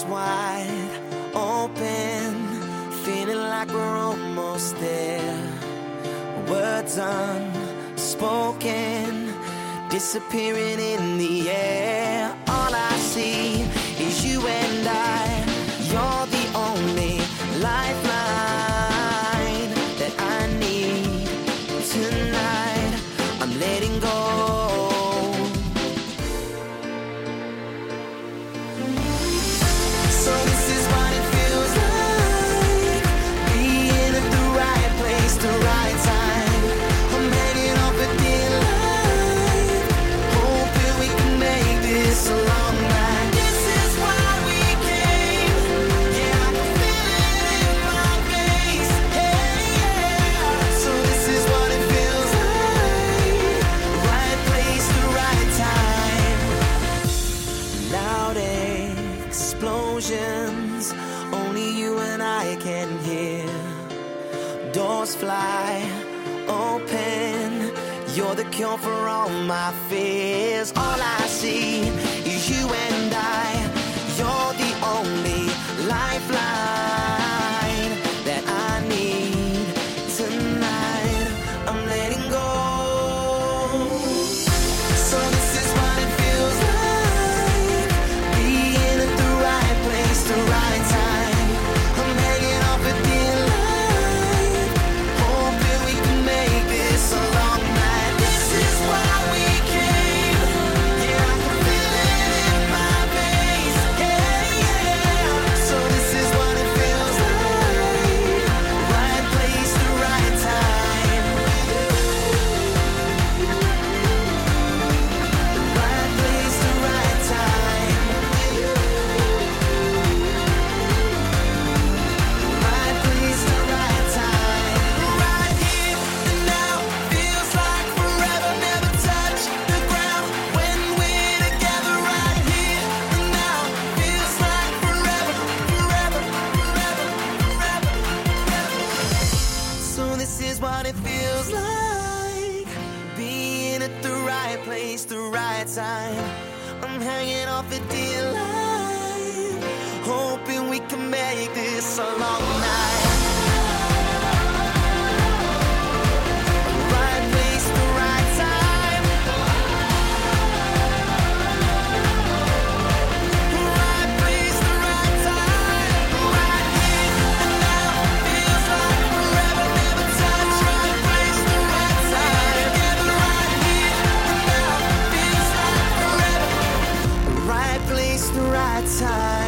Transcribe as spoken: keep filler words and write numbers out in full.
eyes wide open, feeling like we're almost there. Words unspoken, disappearing in the air. All I see is you and I. You're the only lifeline that I need tonight. I'm letting go. So this is what it feels like, being at the right place, the right time. I'm hanging off a dear life, hoping we can make this a long night. This is why we came. Yeah, I can feel it in my face. Hey, yeah. So this is what it feels like, right place, the right time. Loud explosions, only you and I can hear. Doors fly open, you're the cure for all my fears. All I see is you and I. You're the only lifeline that I need tonight. I'm letting go. So this is what it feels like, being at the right place, the right time. I'm hanging off a dear life, hoping we can make this a long night. This is why we came. Yeah, I can feel it in my veins. Yeah, yeah. So this is what it feels like, right place, the right time. Right place, the right time. Right place, the right time. Right here and now, feels like forever. Never touch the ground when we're together. Right here and now, feels like forever, forever, forever, forever, forever. So this is what it feels like, being at the right place, the right time. I'm hanging off a dear life, hoping we can make this a long night. Right place, the right time. Right place, the right time. Right here and now, feels like forever. Never touch. Right place, the right time. Together right here and now, feels like forever. Right place, the right time.